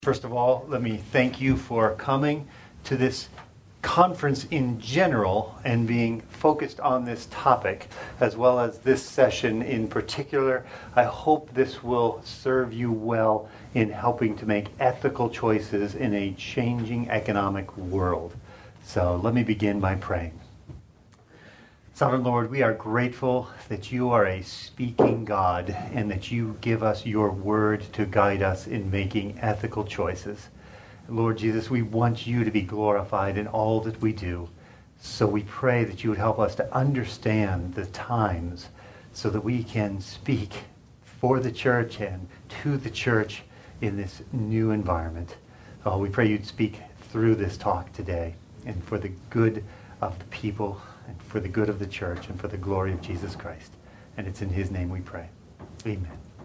First of all, let me thank you for coming to this conference in general and being focused on this topic, as well as this session in particular. I hope this will serve you well in helping to make ethical choices in a changing economic world. So let me begin by praying. Sovereign Lord, we are grateful that you are a speaking God and that you give us your word to guide us in making ethical choices. Lord Jesus, we want you to be glorified in all that we do. So we pray that you would help us to understand the times so that we can speak for the church and to the church in this new environment. Oh, we pray you'd speak through this talk today and for the good of the people and for the good of the church and for the glory of Jesus Christ. And it's in his name we pray. Amen.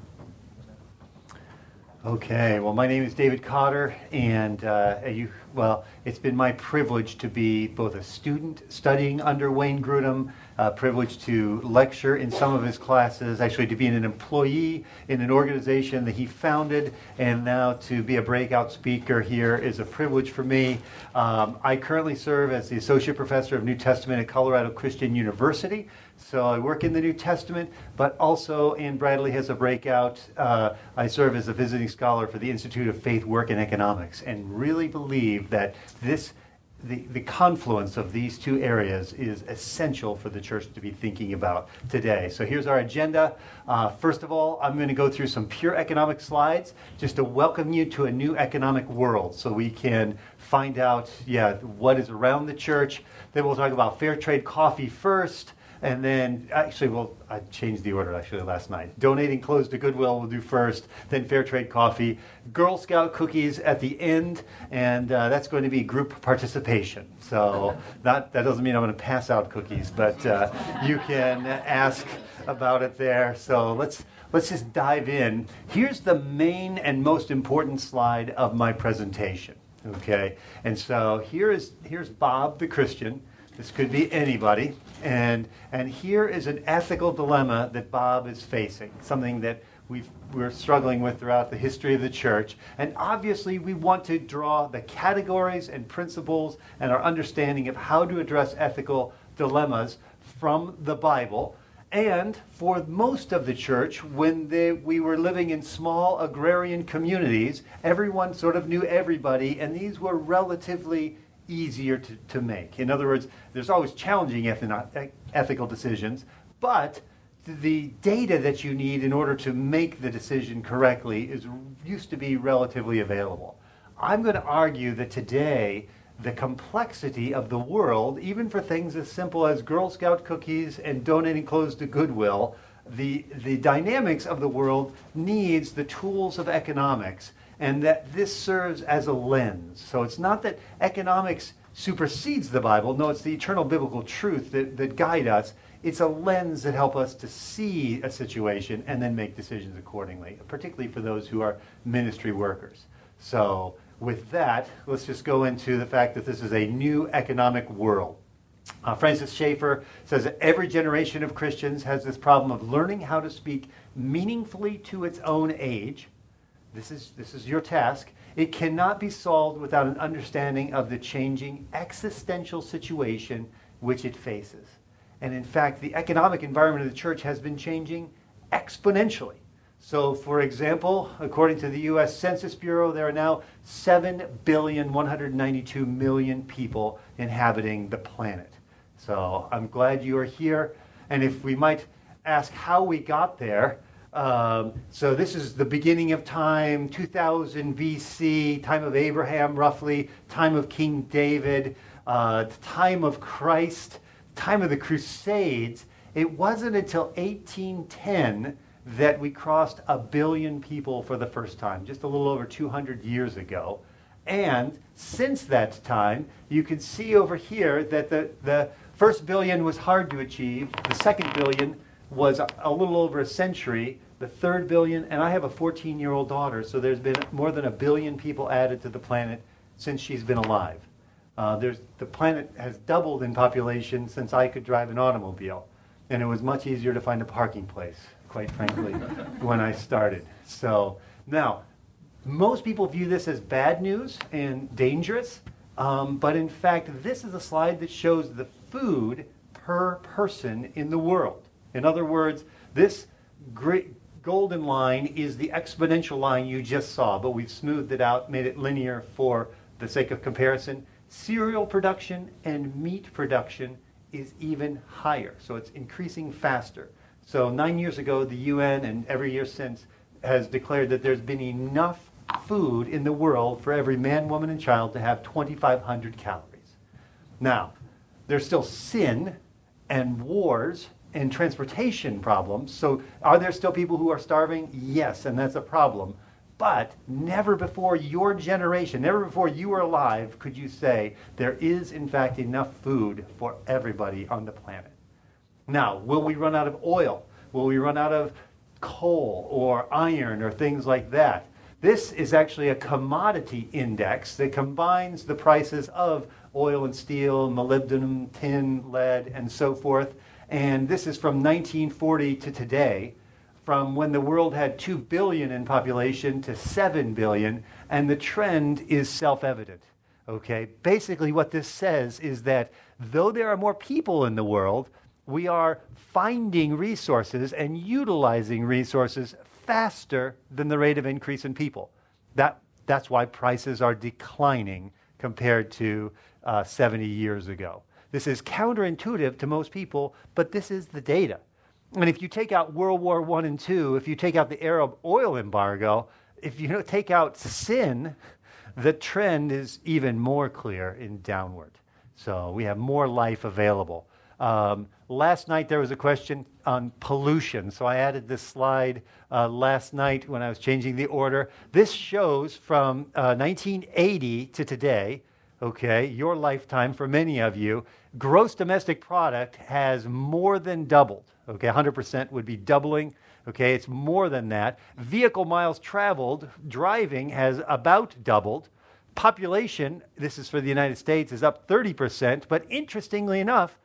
Okay, well, my name is David Cotter, and it's been my privilege to be both a student studying under Wayne Grudem, privileged to lecture in some of his classes, actually to be an employee in an organization that he founded, and now to be a breakout speaker here is a privilege for me. I currently serve as the Associate Professor of New Testament at Colorado Christian University. So I work in the New Testament, but also Ann Bradley has a breakout. I serve as a visiting scholar for the Institute of Faith, Work, and Economics, and really believe that the confluence of these two areas is essential for the church to be thinking about today. So here's our agenda. First of all, I'm going to go through some pure economic slides just to welcome you to a new economic world so we can find out, what is around the church. Then we'll talk about fair trade coffee first. And then, I changed the order last night. Donating clothes to Goodwill we'll do first, then Fair Trade Coffee, Girl Scout cookies at the end, and that's going to be group participation. So that doesn't mean I'm going to pass out cookies, but you can ask about it there. So let's just dive in. Here's the main and most important slide of my presentation. Okay, and so here's Bob the Christian. This could be anybody, and here is an ethical dilemma that Bob is facing, something that we're struggling with throughout the history of the church. And obviously we want to draw the categories and principles and our understanding of how to address ethical dilemmas from the Bible. And for most of the church, when we were living in small agrarian communities, everyone sort of knew everybody, and these were relatively easier to make. In other words, there's always challenging ethical decisions, but the data that you need in order to make the decision correctly used to be relatively available. I'm going to argue that today, the complexity of the world, even for things as simple as Girl Scout cookies and donating clothes to Goodwill, the dynamics of the world needs the tools of economics, and that this serves as a lens. So it's not that economics supersedes the Bible. No, it's the eternal biblical truth that guide us. It's a lens that help us to see a situation and then make decisions accordingly, particularly for those who are ministry workers. So with that, let's just go into the fact that this is a new economic world. Francis Schaeffer says that every generation of Christians has this problem of learning how to speak meaningfully to its own age. This is your task. It cannot be solved without an understanding of the changing existential situation which it faces. And in fact, the economic environment of the church has been changing exponentially. So, for example, according to the U.S. Census Bureau, there are now 7,192,000,000 people inhabiting the planet. So I'm glad you are here. And if we might ask how we got there, so this is the beginning of time, 2000 BC, time of Abraham roughly, time of King David, time of Christ, time of the Crusades. It wasn't until 1810 that we crossed 1 billion people for the first time, just a little over 200 years ago. And since that time, you can see over here that the first billion was hard to achieve, the second billion was a little over a century, the third billion, and I have a 14-year-old daughter, so there's been more than 1 billion people added to the planet since she's been alive. The planet has doubled in population since I could drive an automobile, and it was much easier to find a parking place, quite frankly, when I started. So now, Most people view this as bad news and dangerous, but in fact, this is a slide that shows the food per person in the world. In other words, this great golden line is the exponential line you just saw, but we've smoothed it out, made it linear for the sake of comparison. Cereal production and meat production is even higher, so it's increasing faster. So 9 years ago, the UN, and every year since, has declared that there's been enough food in the world for every man, woman, and child to have 2,500 calories. Now, there's still sin and wars and transportation problems. So are there still people who are starving? Yes, and that's a problem. But never before your generation, never before you were alive, could you say there is, in fact, enough food for everybody on the planet. Now, will we run out of oil? Will we run out of coal or iron or things like that? This is actually a commodity index that combines the prices of oil and steel, molybdenum, tin, lead, and so forth. And this is from 1940 to today, from when the world had 2 billion in population to 7 billion, and the trend is self-evident. Okay? Basically what this says is that though there are more people in the world, we are finding resources and utilizing resources faster than the rate of increase in people. That's why prices are declining compared to 70 years ago. This is counterintuitive to most people, but this is the data. And if you take out World War I and II, if you take out the Arab oil embargo, if you take out sin, the trend is even more clear in downward. So we have more life available. Last night there was a question on pollution, so I added this slide last night when I was changing the order. This shows from 1980 to today, okay, your lifetime for many of you, gross domestic product has more than doubled. Okay, 100% would be doubling. Okay, it's more than that. Vehicle miles traveled, driving has about doubled. Population, this is for the United States, is up 30%, but interestingly enough,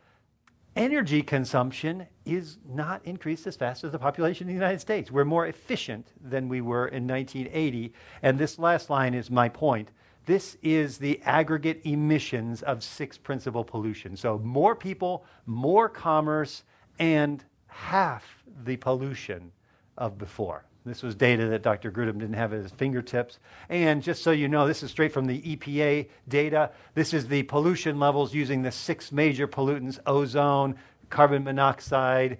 energy consumption is not increased as fast as the population in the United States. We're more efficient than we were in 1980, and this last line is my point. This is the aggregate emissions of 6 principal pollutions. So more people, more commerce, and half the pollution of before. This was data that Dr. Grudem didn't have at his fingertips. And just so you know, this is straight from the EPA data. This is the pollution levels using the 6 major pollutants: ozone, carbon monoxide,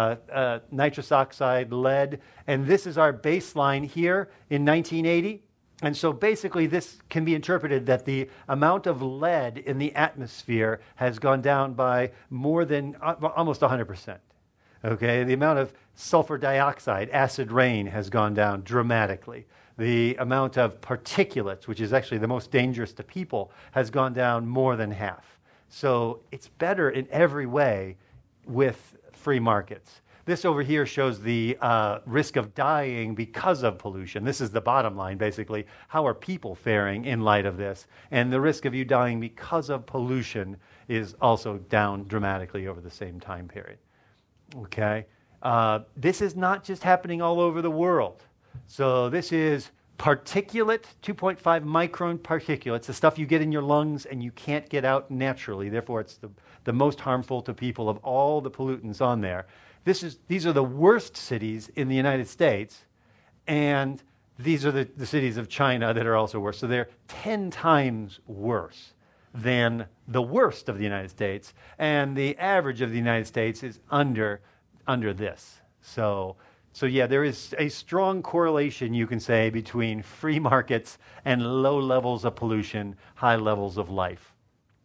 nitrous oxide, lead. And this is our baseline here in 1980. And so basically this can be interpreted that the amount of lead in the atmosphere has gone down by more than almost 100%. Okay, the amount of sulfur dioxide, acid rain, has gone down dramatically. The amount of particulates, which is actually the most dangerous to people, has gone down more than half. So it's better in every way with free markets. This over here shows the risk of dying because of pollution. This is the bottom line, basically. How are people faring in light of this? And the risk of you dying because of pollution is also down dramatically over the same time period. Okay? This is not just happening all over the world. So this is particulate, 2.5 micron particulates, the stuff you get in your lungs and you can't get out naturally. Therefore, it's the most harmful to people of all the pollutants on there. These are the worst cities in the United States, and these are the cities of China that are also worse. So they're 10 times worse than the worst of the United States, and the average of the United States is under this. So yeah, there is a strong correlation, you can say, between free markets and low levels of pollution, high levels of life.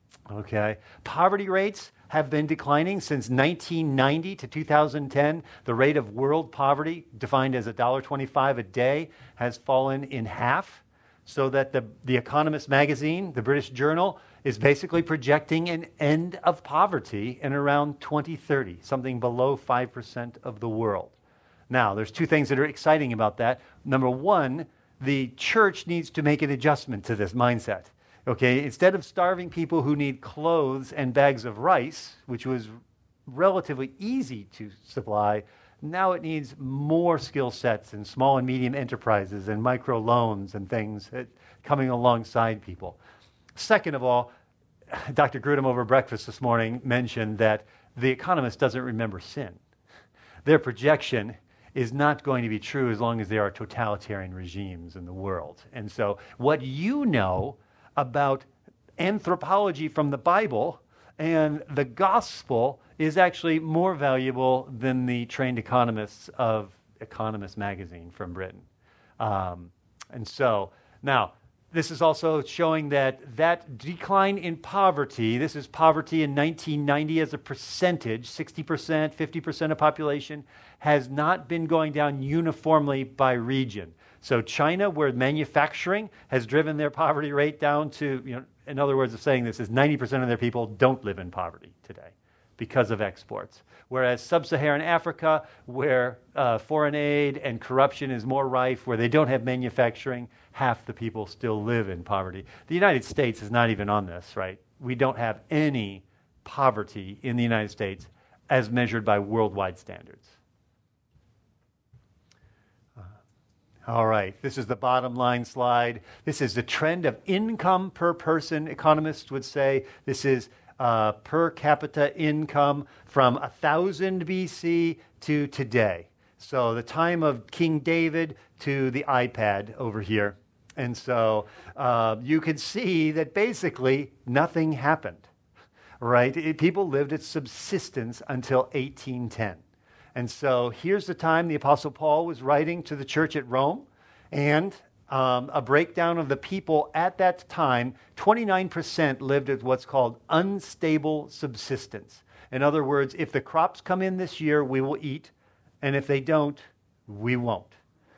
Okay, poverty rates have been declining since 1990 to 2010. The rate of world poverty, defined as $1.25 a day, has fallen in half, so that the Economist magazine, the British journal, is basically projecting an end of poverty in around 2030, something below 5% of the world. Now, there's 2 things that are exciting about that. Number one, the church needs to make an adjustment to this mindset. Okay, instead of starving people who need clothes and bags of rice, which was relatively easy to supply Now it needs more skill sets in small and medium enterprises and micro loans and things coming alongside people. Second of all, Dr. Grudem over breakfast this morning mentioned that The Economist doesn't remember sin. Their projection is not going to be true as long as there are totalitarian regimes in the world. And so what you know about anthropology from the Bible and the gospel is actually more valuable than the trained economists of Economist magazine from Britain. And so now, this is also showing that decline in poverty, this is poverty in 1990 as a percentage, 60%, 50% of population, has not been going down uniformly by region. So China, where manufacturing has driven their poverty rate down to, in other words of saying this is 90% of their people don't live in poverty today because of exports. Whereas sub-Saharan Africa, where foreign aid and corruption is more rife, where they don't have manufacturing, half the people still live in poverty. The United States is not even on this, right? We don't have any poverty in the United States as measured by worldwide standards. All right, this is the bottom line slide. This is the trend of income per person, economists would say. This is per capita income from 1000 BC to today. So the time of King David to the iPad over here. And so you can see that basically nothing happened, right? People lived at subsistence until 1810. And so here's the time the Apostle Paul was writing to the church at Rome, and a breakdown of the people at that time, 29% lived at what's called unstable subsistence. In other words, if the crops come in this year, we will eat, and if they don't, we won't.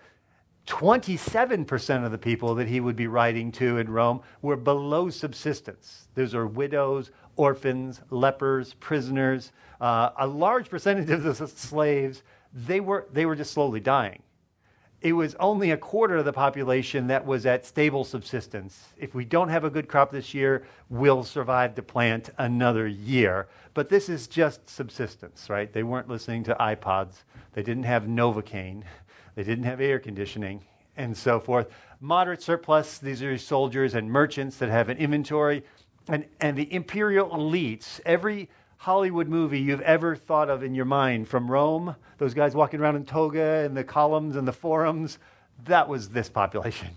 27% of the people that he would be writing to in Rome were below subsistence. Those are widows, orphans, lepers, prisoners. A large percentage of the slaves, they were just slowly dying. It was only a quarter of the population that was at stable subsistence. If we don't have a good crop this year, we'll survive to plant another year. But this is just subsistence, right? They weren't listening to iPods. They didn't have Novocaine. They didn't have air conditioning and so forth. Moderate surplus, these are soldiers and merchants that have an inventory. And the imperial elites, every Hollywood movie you've ever thought of in your mind, from Rome, those guys walking around in toga and the columns and the forums, that was this population.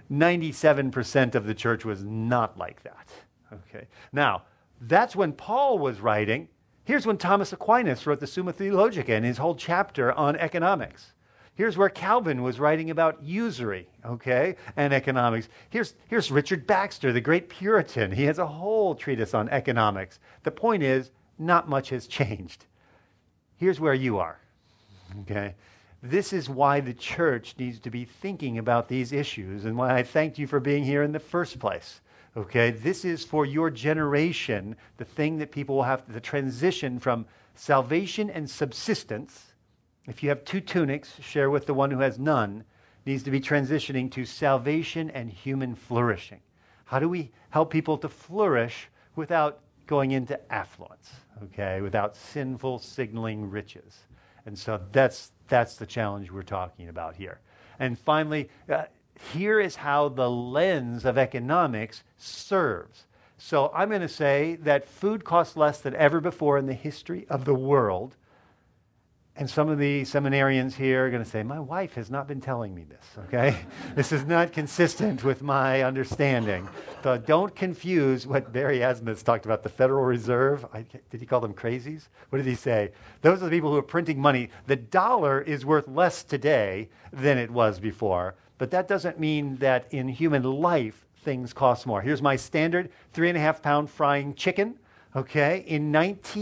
97% of the church was not like that. Okay. Now, that's when Paul was writing. Here's when Thomas Aquinas wrote the Summa Theologica and his whole chapter on economics. Here's where Calvin was writing about usury, okay, and economics. Here's Richard Baxter, the great Puritan. He has a whole treatise on economics. The point is, not much has changed. Here's where you are, okay? This is why the church needs to be thinking about these issues and why I thanked you for being here in the first place, okay? This is for your generation, the thing that people will have to transition from salvation and subsistence. If you have 2 tunics, share with the one who has none, needs to be transitioning to salvation and human flourishing. How do we help people to flourish without going into affluence, okay, without sinful signaling riches? And so that's the challenge we're talking about here. And finally, here is how the lens of economics serves. So I'm going to say that food costs less than ever before in the history of the world. And some of the seminarians here are going to say, my wife has not been telling me this, okay? This is not consistent with my understanding. So don't confuse what Barry Asmus talked about, the Federal Reserve. Did he call them crazies? What did he say? Those are the people who are printing money. The dollar is worth less today than it was before, but that doesn't mean that in human life things cost more. Here's my standard 3.5-pound frying chicken. Okay, in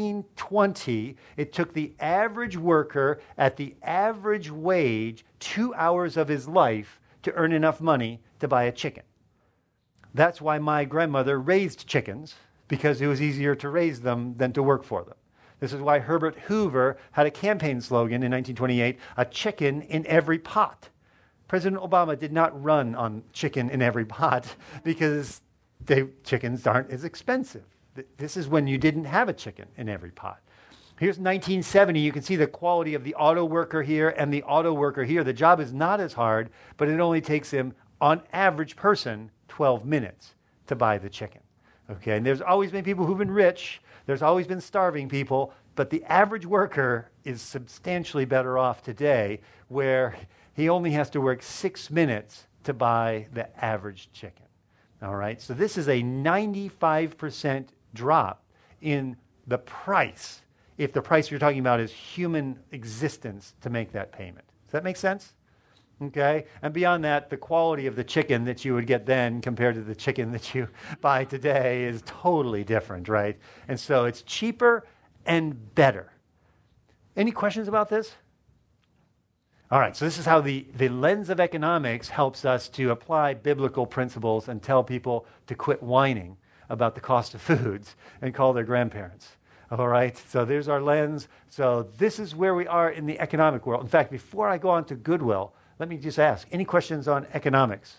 1920, it took the average worker at the average wage 2 hours of his life to earn enough money to buy a chicken. That's why my grandmother raised chickens, because it was easier to raise them than to work for them. This is why Herbert Hoover had a campaign slogan in 1928, a chicken in every pot. President Obama did not run on chicken in every pot because chickens aren't as expensive. This is when you didn't have a chicken in every pot. Here's 1970. You can see the quality of the auto worker here and the auto worker here. The job is not as hard, but it only takes him, on average person, 12 minutes to buy the chicken. Okay, and there's always been people who've been rich. There's always been starving people, but the average worker is substantially better off today, where he only has to work 6 minutes to buy the average chicken. All right, so this is a 95% drop in the price, if the price you're talking about is human existence to make that payment. Does that make sense? Okay, and beyond that, the quality of the chicken that you would get then compared to the chicken that you buy today is totally different, right? And so it's cheaper and better. Any questions about this? All right, so this is how the lens of economics helps us to apply biblical principles and tell people to quit whining about the cost of foods and call their grandparents. All right, so there's our lens. So this is where we are in the economic world. In fact, before I go on to Goodwill, let me just ask, any questions on economics?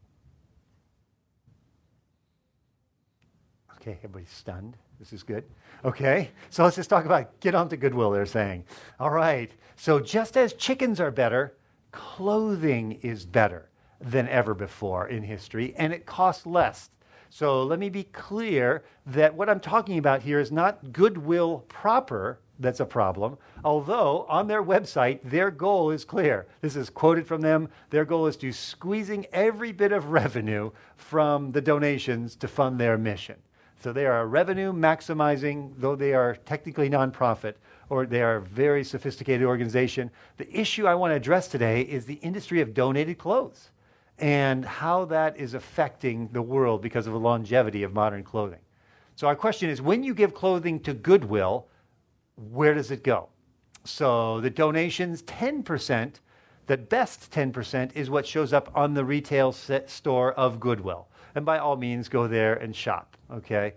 Okay, everybody's stunned. This is good. Okay, so let's just talk about, get on to Goodwill, they're saying. All right, so just as chickens are better, clothing is better than ever before in history, and it costs less. So let me be clear that what I'm talking about here is not Goodwill proper that's a problem, although on their website, their goal is clear. This is quoted from them. Their goal is to squeezing every bit of revenue from the donations to fund their mission. So they are a revenue maximizing, though they are technically nonprofit, or they are a very sophisticated organization. The issue I want to address today is the industry of donated clothes and how that is affecting the world because of the longevity of modern clothing. So our question is, when you give clothing to Goodwill, where does it go? So the donations, 10%, the best 10% is what shows up on the retail store of Goodwill. And by all means, go there and shop, okay?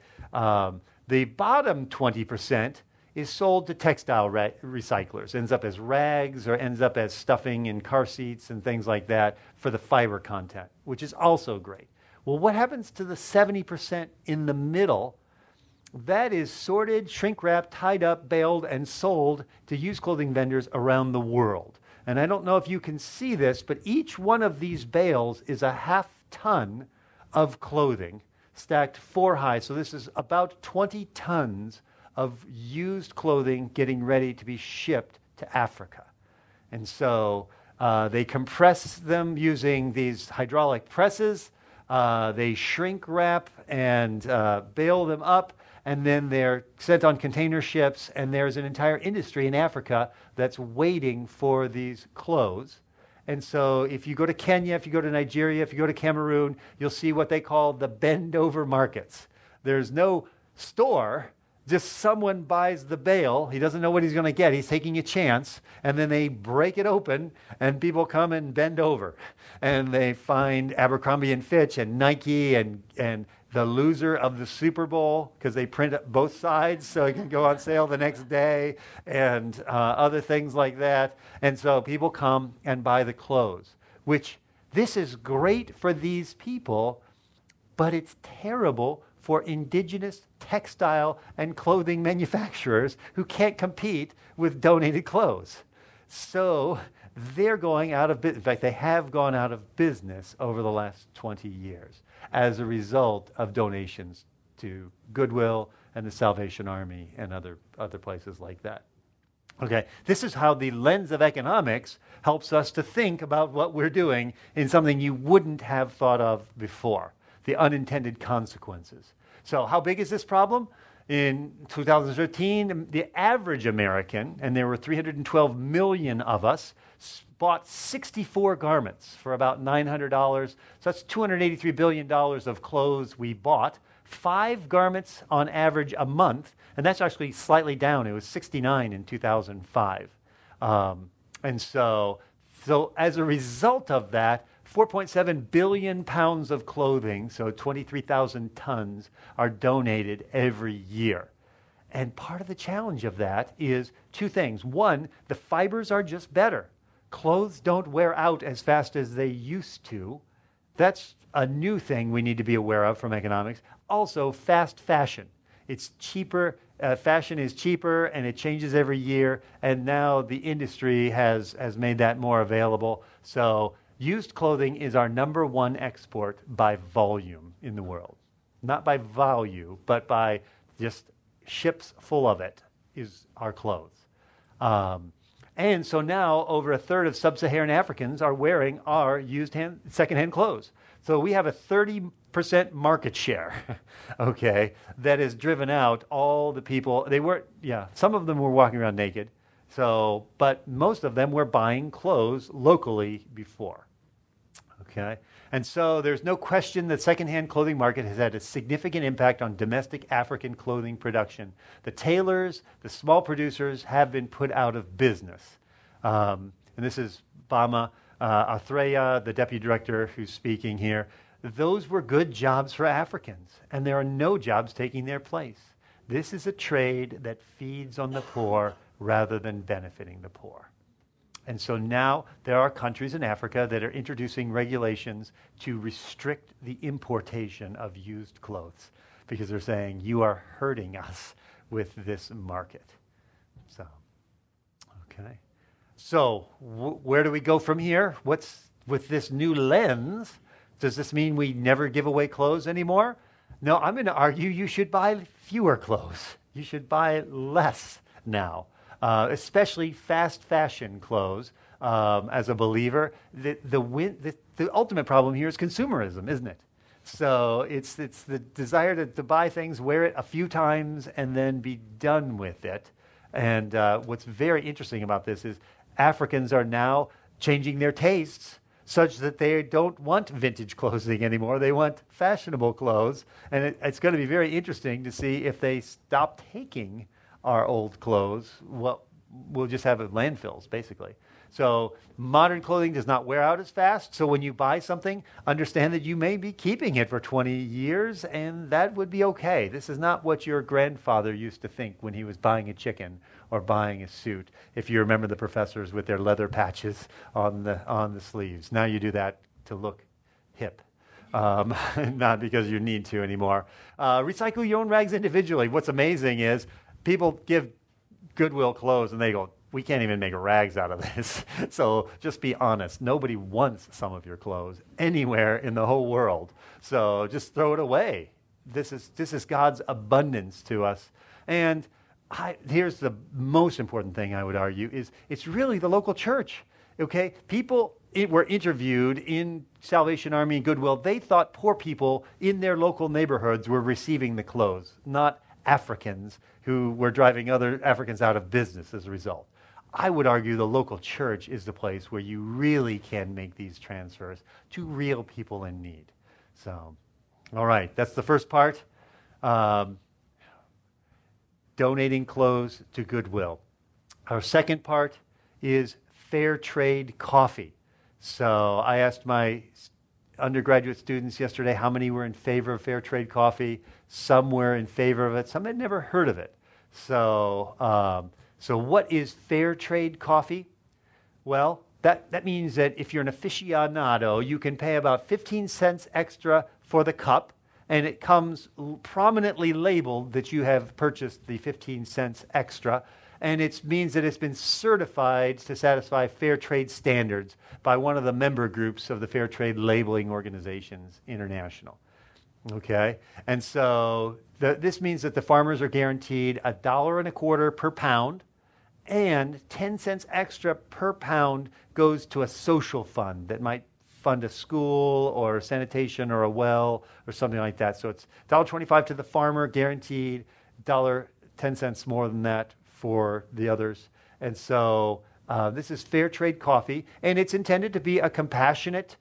The bottom 20% is sold to textile recyclers, ends up as rags or ends up as stuffing in car seats and things like that for the fiber content, which is also great. Well, what happens to the 70% in the middle? That is sorted, shrink-wrapped, tied up, baled, and sold to used clothing vendors around the world. And I don't know if you can see this, but each one of these bales is a half ton of clothing stacked 4 high. So this is about 20 tons of used clothing getting ready to be shipped to Africa. And so they compress them using these hydraulic presses. They shrink wrap and bale them up, and then they're sent on container ships, and there's an entire industry in Africa that's waiting for these clothes. And so if you go to Kenya, if you go to Nigeria, if you go to Cameroon, you'll see what they call the bend-over markets. There's no store, just someone buys the bale. He doesn't know what he's going to get. He's taking a chance, and then they break it open, and people come and bend over. And they find Abercrombie & Fitch and Nike and the loser of the Super Bowl, because they print both sides so it can go on sale the next day, and other things like that. And so people come and buy the clothes, which this is great for these people, but it's terrible for indigenous textile and clothing manufacturers who can't compete with donated clothes. So they're going out of business. In fact, they have gone out of business over the last 20 years as a result of donations to Goodwill and the Salvation Army and other places like that. Okay, this is how the lens of economics helps us to think about what we're doing in something you wouldn't have thought of before, the unintended consequences. So how big is this problem? In 2013, the average American, and there were 312 million of us, bought 64 garments for about $900. So that's $283 billion of clothes we bought. 5 garments on average a month, and that's actually slightly down. It was 69 in 2005. And so as a result of that, 4.7 billion pounds of clothing, so 23,000 tons, are donated every year. And part of the challenge of that is 2 things. One, the fibers are just better. Clothes don't wear out as fast as they used to. That's a new thing we need to be aware of from economics. Also, fast fashion. It's cheaper Fashion is cheaper and it changes every year, and now the industry has made that more available. So used clothing is our number one export by volume in the world. Not by value, but by just ships full of it is our clothes. And so now over a third of sub-Saharan Africans are wearing our secondhand clothes. So we have a 30% market share, okay, that has driven out all the people. Some of them were walking around naked, but most of them were buying clothes locally before, okay? And so there's no question that secondhand clothing market has had a significant impact on domestic African clothing production. The tailors, the small producers have been put out of business. And this is Bama Athreya, the deputy director who's speaking here. Those were good jobs for Africans, and there are no jobs taking their place. This is a trade that feeds on the poor rather than benefiting the poor. And so now there are countries in Africa that are introducing regulations to restrict the importation of used clothes because they're saying you are hurting us with this market. So, okay. So where do we go from here? What's with this new lens? Does this mean we never give away clothes anymore? No, I'm going to argue you should buy fewer clothes. You should buy less now. Especially fast fashion clothes. As a believer, the ultimate problem here is consumerism, isn't it? So it's the desire to buy things, wear it a few times, and then be done with it. And what's very interesting about this is Africans are now changing their tastes such that they don't want vintage clothing anymore. They want fashionable clothes. And it's going to be very interesting to see if they stop taking our old clothes. Well, we'll just have landfills, basically. So modern clothing does not wear out as fast. So when you buy something, understand that you may be keeping it for 20 years, and that would be okay. This is not what your grandfather used to think when he was buying a chicken or buying a suit. If you remember the professors with their leather patches on the sleeves. Now you do that to look hip. Not because you need to anymore. Recycle your own rags individually. What's amazing is people give Goodwill clothes and they go, we can't even make rags out of this. So just be honest. Nobody wants some of your clothes anywhere in the whole world. So just throw it away. This is God's abundance to us. And here's the most important thing I would argue is it's really the local church. Okay? People were interviewed in Salvation Army and Goodwill. They thought poor people in their local neighborhoods were receiving the clothes, not Africans who were driving other Africans out of business as a result. I would argue the local church is the place where you really can make these transfers to real people in need. So, all right, that's the first part. Donating clothes to Goodwill. Our second part is fair trade coffee. So I asked my undergraduate students yesterday how many were in favor of fair trade coffee. Some were in favor of it. Some had never heard of it. So what is fair trade coffee? Well, that means that if you're an aficionado, you can pay about 15 cents extra for the cup, and it comes prominently labeled that you have purchased the 15 cents extra, and it means that it's been certified to satisfy fair trade standards by one of the member groups of the Fair Trade Labeling Organizations International. Okay? And so this means that the farmers are guaranteed $1.25 per pound, and 10 cents extra per pound goes to a social fund that might fund a school or sanitation or a well or something like that. So it's $1.25 to the farmer, guaranteed, 10 cents more than that for the others. And so this is fair trade coffee, and it's intended to be a compassionate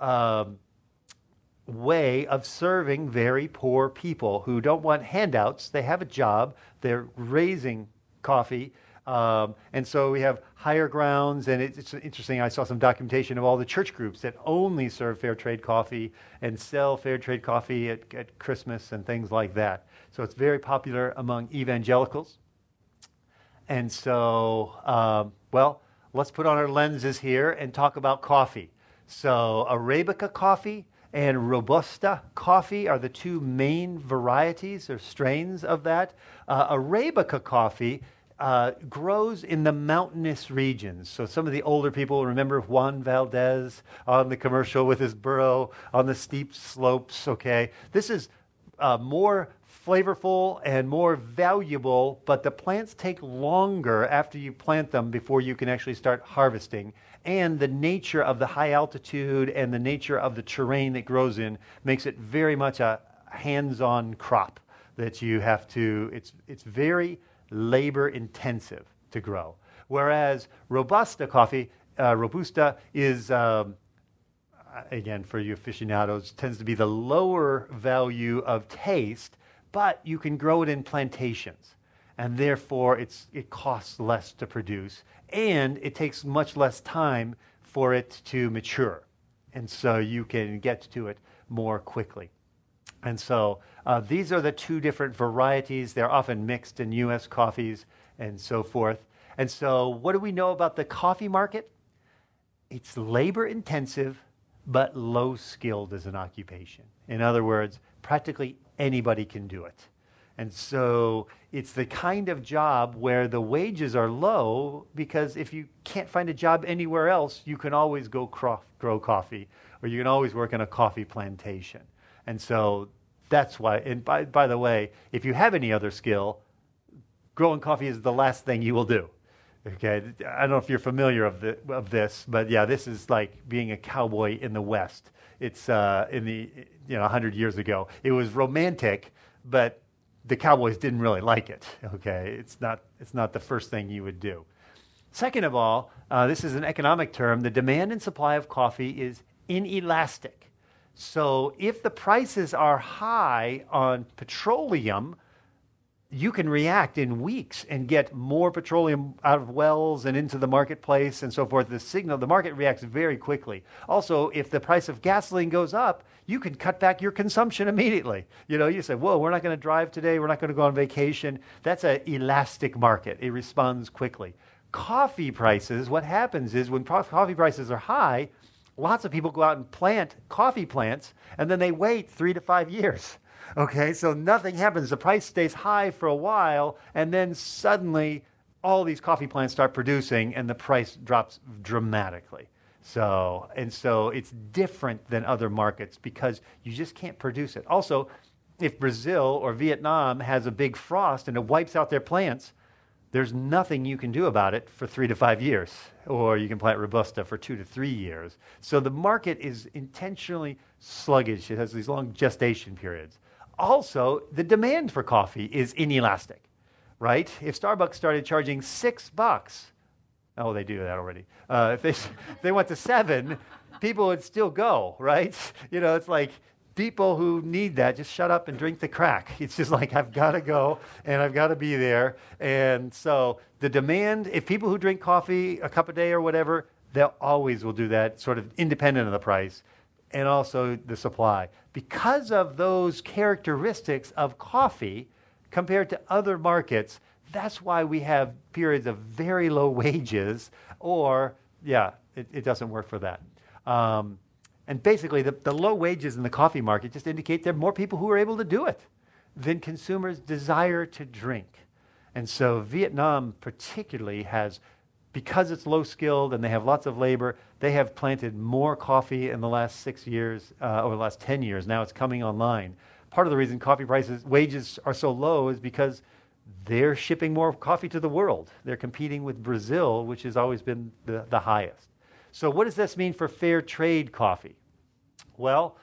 way of serving very poor people who don't want handouts. They have a job. They're raising coffee. And so we have Higher Grounds, and it's interesting. I saw some documentation of all the church groups that only serve fair trade coffee and sell fair trade coffee at Christmas and things like that. So it's very popular among evangelicals. And so, let's put on our lenses here and talk about coffee. So Arabica coffee and Robusta coffee are the two main varieties or strains of that. Arabica coffee grows in the mountainous regions. So some of the older people remember Juan Valdez on the commercial with his burro on the steep slopes, okay? This is more flavorful and more valuable, but the plants take longer after you plant them before you can actually start harvesting. And the nature of the high altitude and the nature of the terrain that grows in makes it very much a hands-on crop that you have to, it's very labor intensive to grow. Whereas Robusta coffee, Robusta is, again, for you aficionados, tends to be the lower value of taste, but you can grow it in plantations. And therefore, it costs less to produce, and it takes much less time for it to mature. And so you can get to it more quickly. And so these are the two different varieties. They're often mixed in U.S. coffees and so forth. And so what do we know about the coffee market? It's labor intensive, but low skilled as an occupation. In other words, practically anybody can do it. And so it's the kind of job where the wages are low, because if you can't find a job anywhere else, you can always go grow coffee, or you can always work in a coffee plantation. And so that's why, and by the way, if you have any other skill, growing coffee is the last thing you will do. Okay, I don't know if you're familiar of this, but yeah, this is like being a cowboy in the West. It's in the 100 years ago. It was romantic, but the cowboys didn't really like it. Okay, it's not the first thing you would do. Second of all, this is an economic term. The demand and supply of coffee is inelastic. So if the prices are high on petroleum, you can react in weeks and get more petroleum out of wells and into the marketplace and so forth. The market reacts very quickly. Also, if the price of gasoline goes up, you can cut back your consumption immediately. You say, whoa, we're not going to drive today. We're not going to go on vacation. That's an elastic market. It responds quickly. Coffee prices, what happens is when coffee prices are high, lots of people go out and plant coffee plants, and then they wait 3 to 5 years. Okay, so nothing happens. The price stays high for a while, and then suddenly all these coffee plants start producing, and the price drops dramatically. So it's different than other markets because you just can't produce it. Also, if Brazil or Vietnam has a big frost and it wipes out their plants, there's nothing you can do about it for 3 to 5 years, or you can plant Robusta for 2 to 3 years. So the market is intentionally sluggish. It has these long gestation periods. Also, the demand for coffee is inelastic, right? If Starbucks started charging $6, oh, they do that already. If they went to $7, people would still go, right? It's like people who need that, just shut up and drink the crack. It's just like, I've got to go, and I've got to be there. And so the demand, if people who drink coffee a cup a day or whatever, they'll always will do that, sort of independent of the price, and also the supply. Because of those characteristics of coffee compared to other markets, that's why we have periods of very low wages, or, it doesn't work for that. And basically, the low wages in the coffee market just indicate there are more people who are able to do it than consumers desire to drink. And so Vietnam particularly has, because it's low skilled and they have lots of labor, they have planted more coffee in the last 6 years, or the last 10 years. Now it's coming online. Part of the reason coffee wages are so low is because they're shipping more coffee to the world. They're competing with Brazil, which has always been the highest. So what does this mean for fair trade coffee? Well,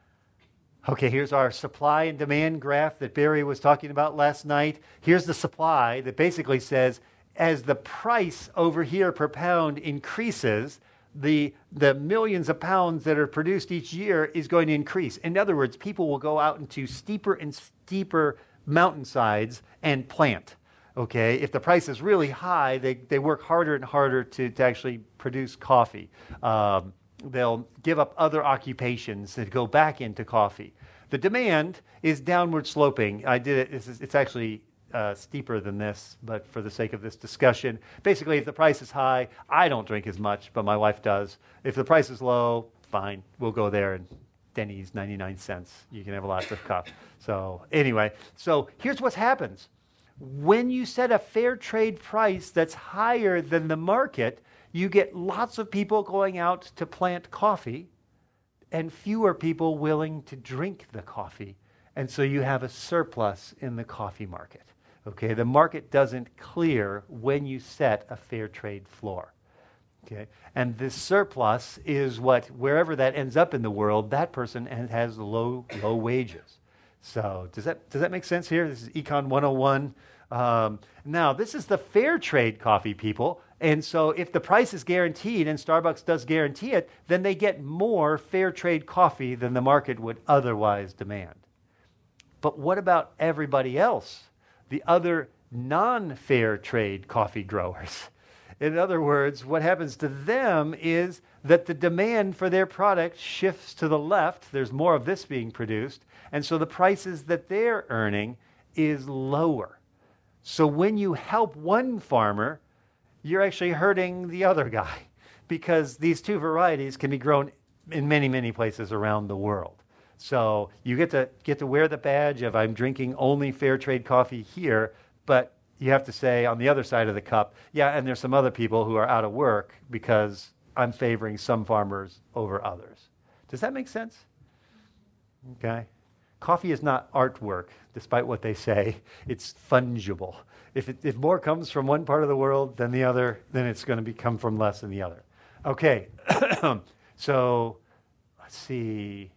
okay, here's our supply and demand graph that Barry was talking about last night. Here's the supply that basically says, as the price over here per pound increases, the millions of pounds that are produced each year is going to increase. In other words, people will go out into steeper and steeper mountainsides and plant. Okay, if the price is really high, they work harder and harder to actually produce coffee. They'll give up other occupations that go back into coffee. The demand is downward sloping. I did it. It's actually steeper than this, but for the sake of this discussion, basically, if the price is high, I don't drink as much, but my wife does. If the price is low, fine, we'll go there and Denny's, 99 cents. You can have lots of coffee. So anyway, so here's what happens. When you set a fair trade price that's higher than the market, you get lots of people going out to plant coffee and fewer people willing to drink the coffee. And so you have a surplus in the coffee market. Okay, the market doesn't clear when you set a fair trade floor. Okay, and this surplus is what, wherever that ends up in the world, that person has low wages. So does that make sense here? This is Econ 101. Now, this is the fair trade coffee people. And so if the price is guaranteed, and Starbucks does guarantee it, then they get more fair trade coffee than the market would otherwise demand. But what about everybody else? The other non-fair trade coffee growers. In other words, what happens to them is that the demand for their product shifts to the left. There's more of this being produced. And so the prices that they're earning is lower. So when you help one farmer, you're actually hurting the other guy, because these two varieties can be grown in many, many places around the world. So you get to wear the badge of I'm drinking only fair trade coffee here, but you have to say on the other side of the cup, yeah, and there's some other people who are out of work because I'm favoring some farmers over others. Does that make sense? Okay. Coffee is not artwork, despite what they say. It's fungible. If more comes from one part of the world than the other, then it's going to come from less than the other. Okay. So let's see.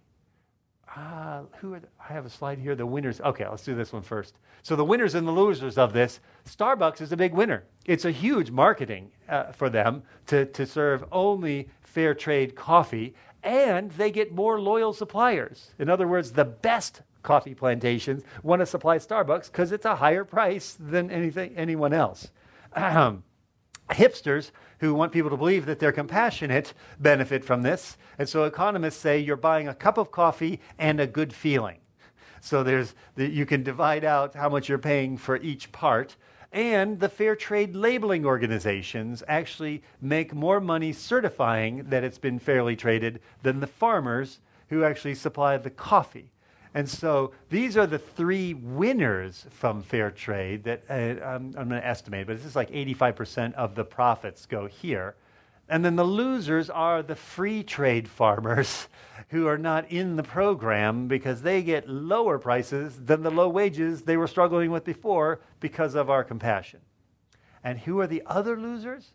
I have a slide here, the winners. Okay, let's do this one first. So the winners and the losers of this, Starbucks is a big winner. It's a huge marketing for them to serve only fair trade coffee, and they get more loyal suppliers. In other words, the best coffee plantations want to supply Starbucks because it's a higher price than anyone else. Hipsters who want people to believe that they're compassionate benefit from this. And so economists say you're buying a cup of coffee and a good feeling. So you can divide out how much you're paying for each part. And the fair trade labeling organizations actually make more money certifying that it's been fairly traded than the farmers who actually supply the coffee. And so these are the three winners from fair trade that I'm going to estimate, but this is like 85% of the profits go here. And then the losers are the free trade farmers who are not in the program because they get lower prices than the low wages they were struggling with before because of our compassion. And who are the other losers?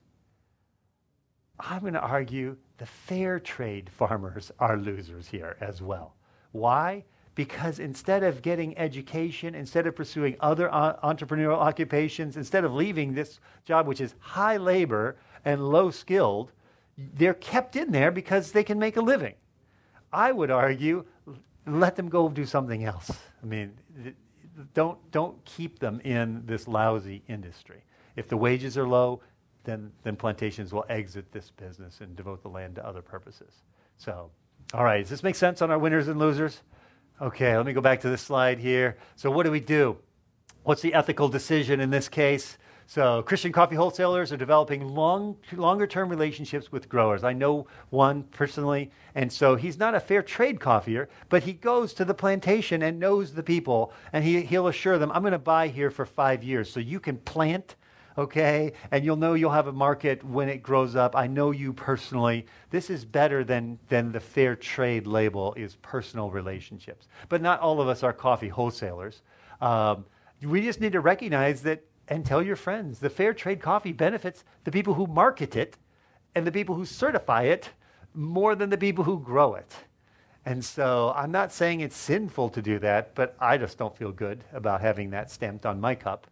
I'm going to argue the fair trade farmers are losers here as well. Why? Because instead of getting education, instead of pursuing other entrepreneurial occupations, instead of leaving this job, which is high labor and low skilled, they're kept in there because they can make a living. I would argue, let them go do something else. I mean, don't keep them in this lousy industry. If the wages are low, then plantations will exit this business and devote the land to other purposes. So, all right, does this make sense on our winners and losers? Okay, let me go back to this slide here. So what do? What's the ethical decision in this case? So Christian coffee wholesalers are developing longer-term relationships with growers. I know one personally, and so he's not a fair trade coffeer, but he goes to the plantation and knows the people, and he'll assure them, I'm going to buy here for 5 years, so you can plant, okay, and you'll know you'll have a market when it grows up. I know you personally. This is better than the fair trade label is personal relationships. But not all of us are coffee wholesalers. We just need to recognize that and tell your friends the fair trade coffee benefits the people who market it and the people who certify it more than the people who grow it. And so I'm not saying it's sinful to do that, but I just don't feel good about having that stamped on my cup.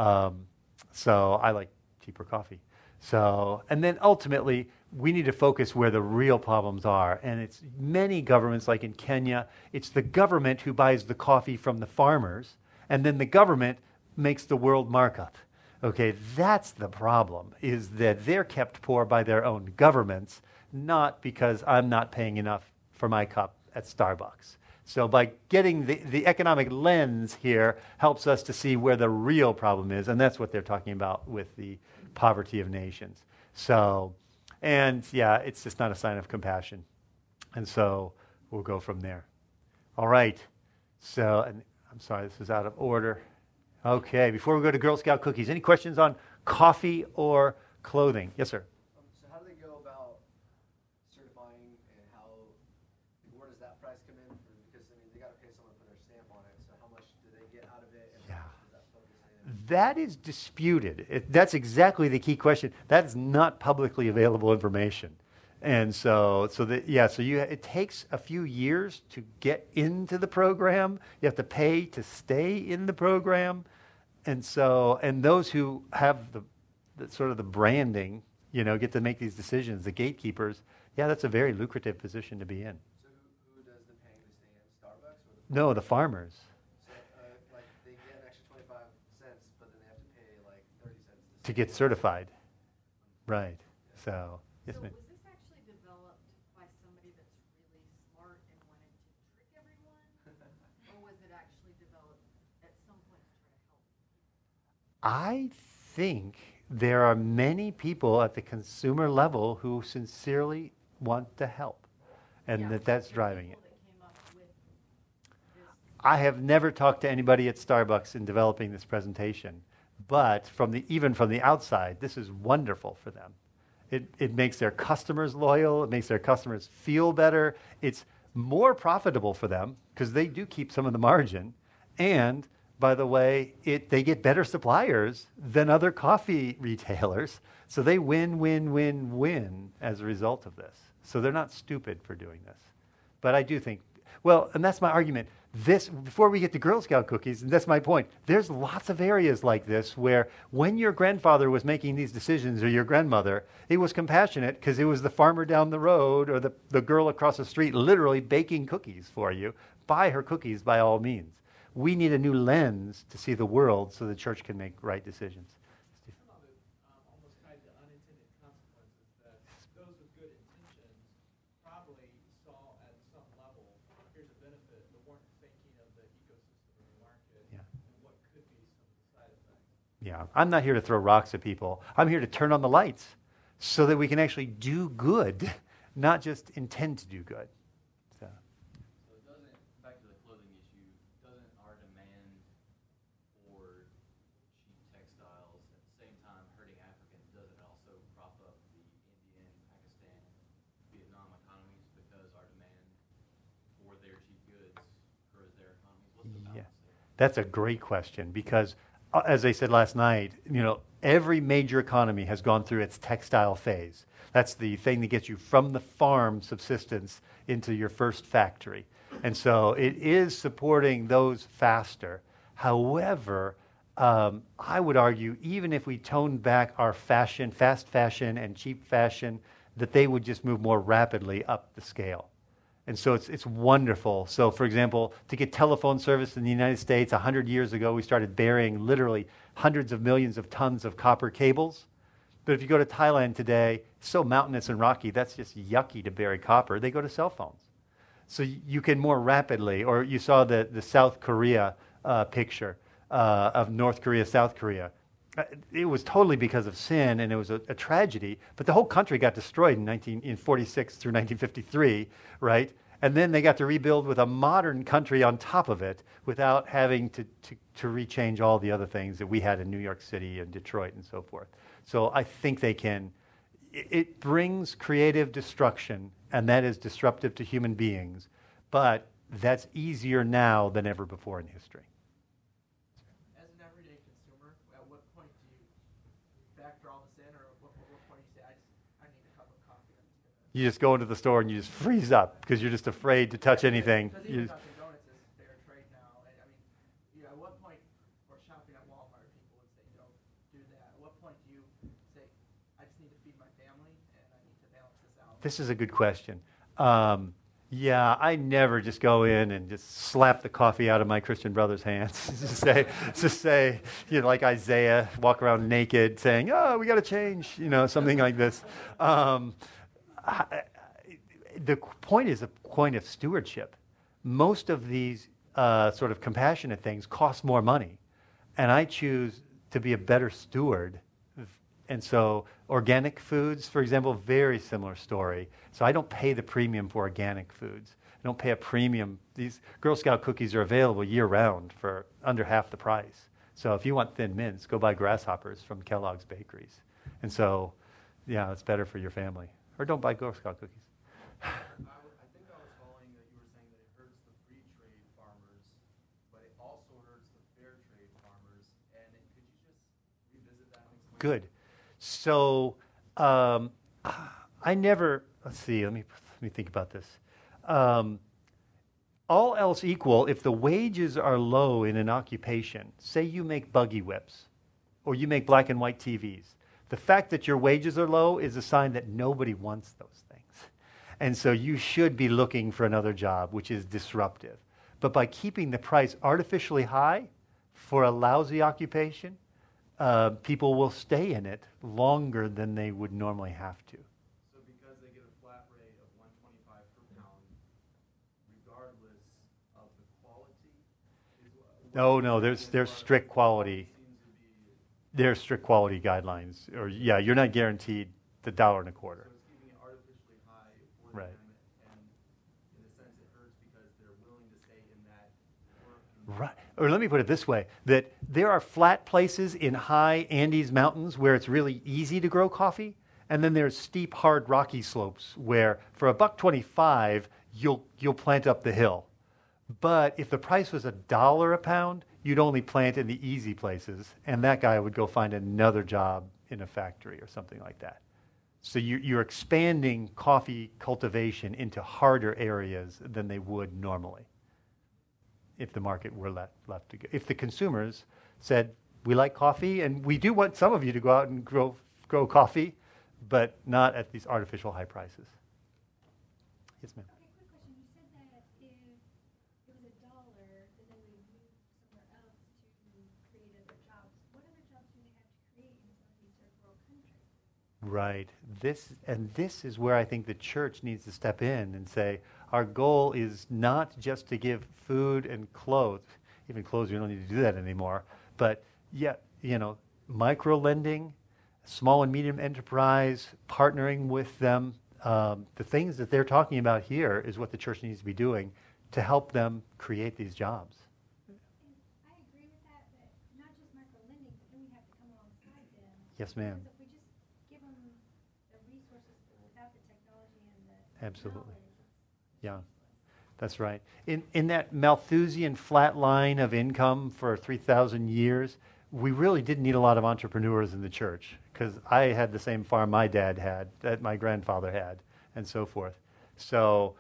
So I like cheaper coffee. So, and then ultimately, we need to focus where the real problems are. And it's many governments, like in Kenya, it's the government who buys the coffee from the farmers, and then the government makes the world markup. Okay, that's the problem, is that they're kept poor by their own governments, not because I'm not paying enough for my cup at Starbucks. So by getting the economic lens here helps us to see where the real problem is, and that's what they're talking about with the poverty of nations. So, and yeah, it's just not a sign of compassion. And so we'll go from there. All right. So, and I'm sorry, this is out of order. Okay, before we go to Girl Scout cookies, any questions on coffee or clothing? Yes, sir. So how do they go about certifying, and where does that price come in? Because I mean, they got to pay someone to put their stamp on it. So how much do they get out of it, and how much does that focus in? That is disputed. That's exactly the key question. That's not publicly available information. And so it takes a few years to get into the program. You have to pay to stay in the program. And those who have the sort of the branding, get to make these decisions, the gatekeepers, that's a very lucrative position to be in. So who does the paying to stay in? Starbucks or No, the farmers. So like they get an extra 25 cents, but then they have to pay like 30 cents to get certified. Right. So, yes, ma'am. Was this actually developed by somebody that's really smart and wanted to trick everyone? Or was it actually developed at some point to try to help people? I think there are many people at the consumer level who sincerely want to help, and that's driving it. That came up with this. I have never talked to anybody at Starbucks in developing this presentation, but even from the outside, this is wonderful for them. It makes their customers loyal. It makes their customers feel better. It's more profitable for them because they do keep some of the margin. And by the way, they get better suppliers than other coffee retailers. So they win, win, win, win as a result of this. So they're not stupid for doing this. But I do think, and that's my argument. Before we get to Girl Scout cookies, and that's my point, there's lots of areas like this where when your grandfather was making these decisions, or your grandmother, he was compassionate because it was the farmer down the road or the girl across the street literally baking cookies for you. Buy her cookies by all means. We need a new lens to see the world so the church can make right decisions. Some of it almost tied to unintended consequences, that those with good intentions probably saw at some level, here's a benefit, but weren't thinking of the ecosystem of the market and what could be some of the side effects. Yeah, I'm not here to throw rocks at people. I'm here to turn on the lights so that we can actually do good, not just intend to do good. So back to the clothing issue, doesn't our demand for cheap textiles at the same time hurting Africans, doesn't it also prop up the Indian, Pakistan, Vietnam economies because our demand for their cheap goods grows their economies? What's the balance there? That's a great question because, as I said last night, every major economy has gone through its textile phase. That's the thing that gets you from the farm subsistence into your first factory. And so it is supporting those faster. However, I would argue even if we toned back our fashion, fast fashion and cheap fashion, that they would just move more rapidly up the scale. And so it's wonderful. So, for example, to get telephone service in the United States, 100 years ago, we started burying literally hundreds of millions of tons of copper cables. But if you go to Thailand today, it's so mountainous and rocky, that's just yucky to bury copper. They go to cell phones. So you can more rapidly, or you saw the South Korea picture of North Korea, South Korea. It was totally because of sin, and it was a tragedy. But the whole country got destroyed in 1946 through 1953, right? And then they got to rebuild with a modern country on top of it without having to rechange all the other things that we had in New York City and Detroit and so forth. So I think they can. It brings creative destruction, and that is disruptive to human beings. But that's easier now than ever before in history. As an everyday consumer, at what point do you factor all this in, or what point do you say, I need a cup of coffee? You just go into the store and you just freeze up because you're just afraid to touch anything. Because even Dunkin' Donuts is fair trade now. And, I mean, at what point, or shopping at Walmart, people would say, don't do that. At what point do you say, I just need to feed my family and I need to balance this out? This is a good question. I never just go in and just slap the coffee out of my Christian brother's hands. just say, like Isaiah, walk around naked saying, oh, we got to change, something like this. The point is a point of stewardship. Most of these sort of compassionate things cost more money, and I choose to be a better steward. And so organic foods, for example, very similar story. So I don't pay the premium for organic foods don't pay a premium. These Girl Scout cookies are available year-round for under half the price. So if you want Thin Mints, go buy Grasshoppers from Kellogg's Bakeries. And so, yeah, it's better for your family. Or don't buy Girl Scout cookies. I think I was following that you were saying that it hurts the free trade farmers, but it also hurts the fair trade farmers. And could you just revisit that and explain? Good. So I never, let's see, let me think about this. All else equal, if the wages are low in an occupation, say you make buggy whips or you make black and white TVs, the fact that your wages are low is a sign that nobody wants those things. And so you should be looking for another job, which is disruptive. But by keeping the price artificially high for a lousy occupation, people will stay in it longer than they would normally have to. So because they get a flat rate of $1.25 per pound, regardless of the quality? No, there's strict quality. There's strict quality guidelines. Or yeah, you're not guaranteed the $1.25. So it's keeping it artificially high for Right. them, and in a sense it hurts because they're willing to stay in that work. Right. Or let me put it this way, that there are flat places in high Andes mountains where it's really easy to grow coffee, and then there's steep, hard, rocky slopes where for $1.25 you'll plant up the hill. But if the price was $1 a pound, you'd only plant in the easy places, and that guy would go find another job in a factory or something like that. So you're expanding coffee cultivation into harder areas than they would normally if the market were left to go. If the consumers said, we like coffee, and we do want some of you to go out and grow coffee, but not at these artificial high prices. Yes, ma'am. Okay, quick question. You said that if it was $1, that they would move somewhere else to create other jobs. What other jobs do they have to create in some of these third world countries? Right. This is where I think the church needs to step in and say, our goal is not just to give food and clothes. Even clothes, we don't need to do that anymore. But yeah, micro lending, small and medium enterprise, partnering with them. The things that they're talking about here is what the church needs to be doing to help them create these jobs. And I agree with that, but not just micro lending, but then we have to come alongside them. Yes, ma'am. Because if we just give them the resources without the technology and the Absolutely. knowledge, Yeah, that's right. In that Malthusian flat line of income for 3,000 years, we really didn't need a lot of entrepreneurs in the church, because I had the same farm my dad had, that my grandfather had, and so forth. So,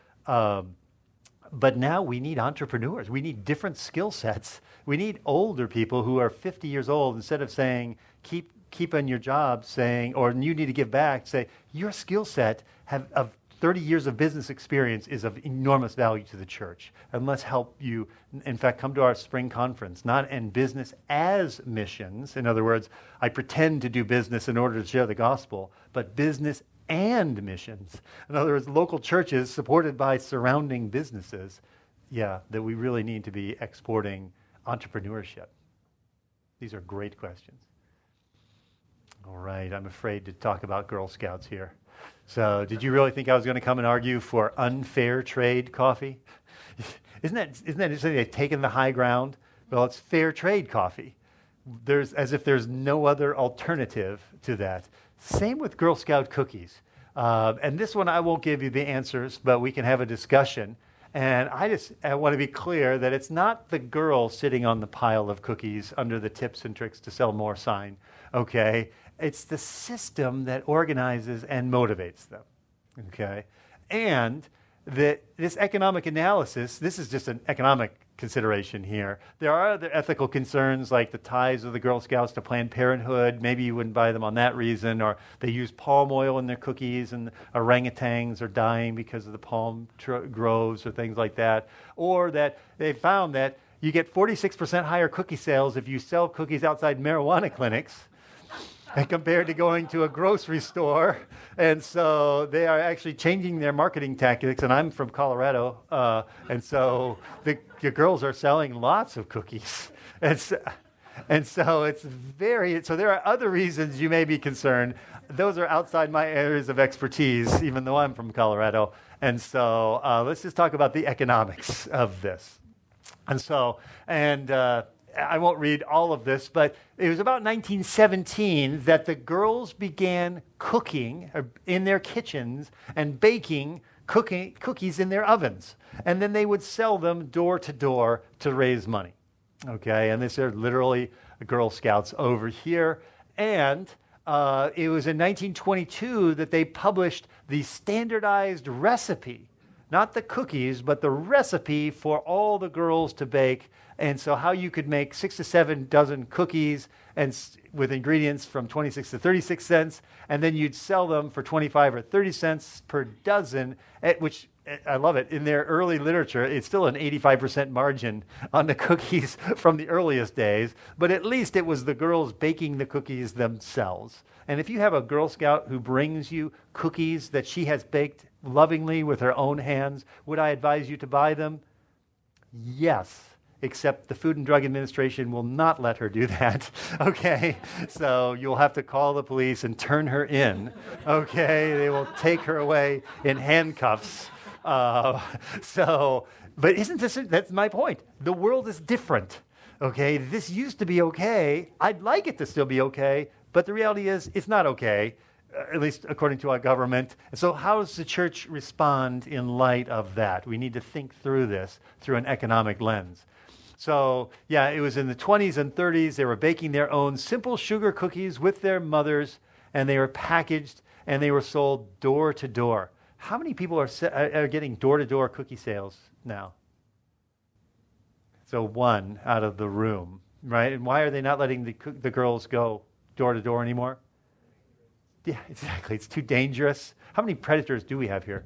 but now we need entrepreneurs. We need different skill sets. We need older people who are 50 years old, instead of saying, keep on your job, saying, or you need to give back, say, your skill set of 30 years of business experience is of enormous value to the church. And let's help you, in fact, come to our spring conference, not in business as missions. In other words, I pretend to do business in order to share the gospel, but business and missions. In other words, local churches supported by surrounding businesses. Yeah, that we really need to be exporting entrepreneurship. These are great questions. All right, I'm afraid to talk about Girl Scouts here. So did you really think I was going to come and argue for unfair trade coffee? Isn't that interesting? They've taken the high ground. Well, it's fair trade coffee. As if there's no other alternative to that. Same with Girl Scout cookies. And this one, I won't give you the answers, but we can have a discussion. And I want to be clear that it's not the girl sitting on the pile of cookies under the tips and tricks to sell more sign, okay? It's the system that organizes and motivates them, okay? And this economic analysis, this is just an economic consideration here. There are other ethical concerns like the ties of the Girl Scouts to Planned Parenthood. Maybe you wouldn't buy them on that reason, or they use palm oil in their cookies and orangutans are dying because of the palm groves or things like that. Or that they found that you get 46% higher cookie sales if you sell cookies outside marijuana clinics compared to going to a grocery store. And so they are actually changing their marketing tactics. And I'm from Colorado, and so the girls are selling lots of cookies. And so it's so there are other reasons you may be concerned. Those are outside my areas of expertise, even though I'm from Colorado. And so let's just talk about the economics of this. And so, I won't read all of this, but it was about 1917 that the girls began cooking in their kitchens and baking cookies in their ovens. And then they would sell them door to door to raise money. Okay, and these are literally Girl Scouts over here. And it was in 1922 that they published the standardized recipe, not the cookies, but the recipe for all the girls to bake. And so how you could make 6 to 7 dozen cookies and with ingredients from 26 to 36 cents, and then you'd sell them for 25 or 30 cents per dozen, which I love it. In their early literature, it's still an 85% margin on the cookies from the earliest days, but at least it was the girls baking the cookies themselves. And if you have a Girl Scout who brings you cookies that she has baked lovingly with her own hands, would I advise you to buy them? Yes. Except the Food and Drug Administration will not let her do that, okay? So you'll have to call the police and turn her in, okay? They will take her away in handcuffs. But isn't this, that's my point. The world is different, okay? This used to be okay. I'd like it to still be okay, but the reality is it's not okay, at least according to our government. And so how does the church respond in light of that? We need to think through this through an economic lens. So, yeah, it was in the 20s and 30s. They were baking their own simple sugar cookies with their mothers, and they were packaged, and they were sold door to door. How many people are getting door-to-door cookie sales now? So 1 out of the room, right? And why are they not letting the girls go door-to-door anymore? Yeah, exactly. It's too dangerous. How many predators do we have here?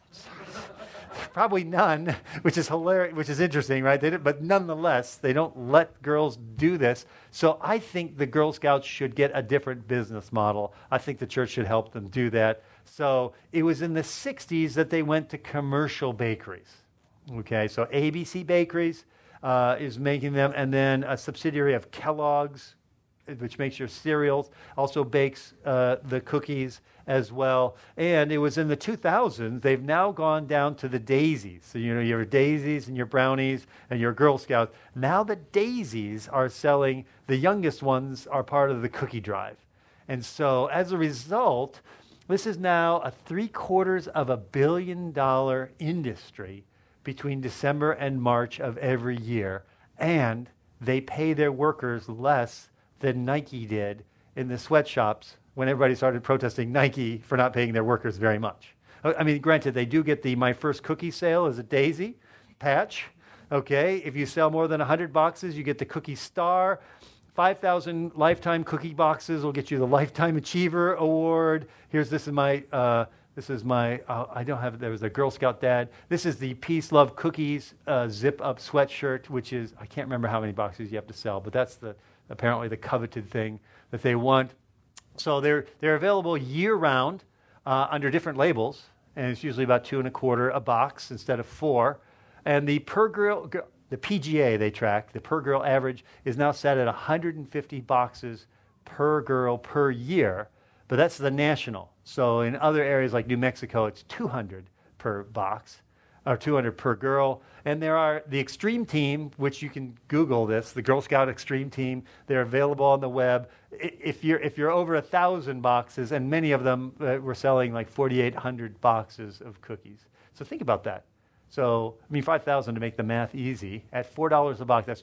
Probably none, which is hilarious, which is interesting, right? But nonetheless, they don't let girls do this. So I think the Girl Scouts should get a different business model. I think the church should help them do that. So it was in the 60s that they went to commercial bakeries. Okay, so ABC Bakeries is making them, and then a subsidiary of Kellogg's, which makes your cereals, also bakes the cookies as well. And it was in the 2000s, they've now gone down to the daisies. So, you know, your daisies and your brownies and your Girl Scouts. Now the daisies are selling, the youngest ones are part of the cookie drive. And so as a result, this is now a $750 million industry between December and March of every year. And they pay their workers less than Nike did in the sweatshops when everybody started protesting Nike for not paying their workers very much. I mean, granted, they do get the My First Cookie sale as a daisy patch. Okay, if you sell more than 100 boxes, you get the Cookie Star. 5,000 lifetime cookie boxes will get you the Lifetime Achiever Award. This is my, I don't have, there was a Girl Scout dad. This is the Peace, Love, Cookies zip-up sweatshirt, which is, I can't remember how many boxes you have to sell, but that's apparently the coveted thing that they want. So they're available year-round under different labels, and it's usually about $2.25 a box instead of 4. And the PGA they track, the per girl average, is now set at 150 boxes per girl per year, but that's the national. So in other areas like New Mexico, it's 200 per box, or 200 per girl. And there are the Extreme Team, which you can Google this, the Girl Scout Extreme Team. They're available on the web. If you're over 1,000 boxes, and many of them were selling like 4,800 boxes of cookies. So think about that. So, I mean, 5,000 to make the math easy. At $4 a box, that's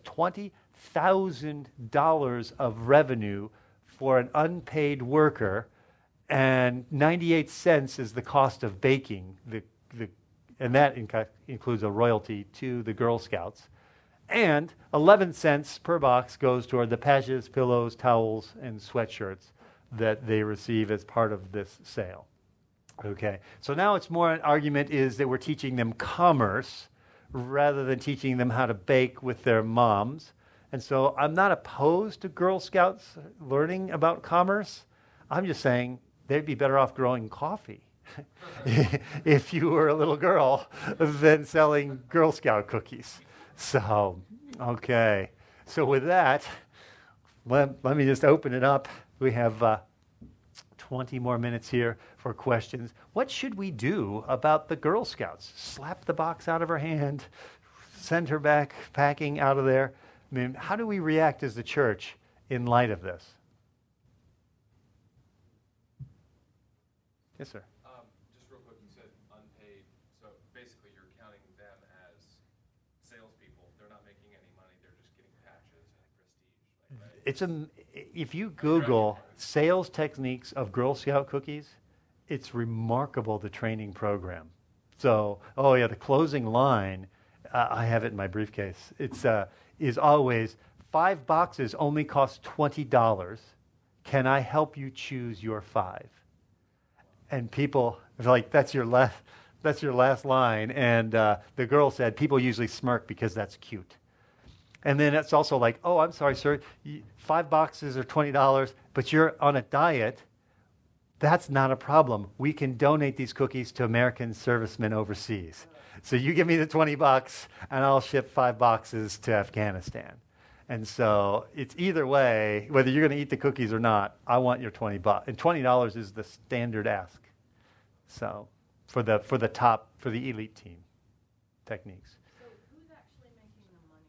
$20,000 of revenue for an unpaid worker, and 98 cents is the cost of baking and that includes a royalty to the Girl Scouts. And 11 cents per box goes toward the patches, pillows, towels, and sweatshirts that they receive as part of this sale. Okay, so now it's more an argument is that we're teaching them commerce rather than teaching them how to bake with their moms. And so I'm not opposed to Girl Scouts learning about commerce. I'm just saying they'd be better off growing coffee if you were a little girl than selling Girl Scout cookies. So, okay. So with that, let me just open it up. We have 20 more minutes here for questions. What should we do about the Girl Scouts? Slap the box out of her hand, send her back packing out of there? I mean, how do we react as the church in light of this? Yes, sir. Just real quick, you said unpaid, so basically you're counting them as salespeople. They're not making any money, they're just getting patches and prestige, right? If you Google sales techniques of Girl Scout cookies, it's remarkable, the training program. So, oh yeah, the closing line, I have it in my briefcase. It's is always 5 boxes only cost $20. Can I help you choose your 5? And people are like, that's your last line. And the girl said, people usually smirk because that's cute. And then it's also like, oh, I'm sorry, sir, 5 boxes are $20, but you're on a diet. That's not a problem. We can donate these cookies to American servicemen overseas. So you give me the $20 and I'll ship 5 boxes to Afghanistan. And so it's either way, whether you're going to eat the cookies or not, I want your $20. And $20 is the standard ask. So for the elite team techniques. So who's actually making the money?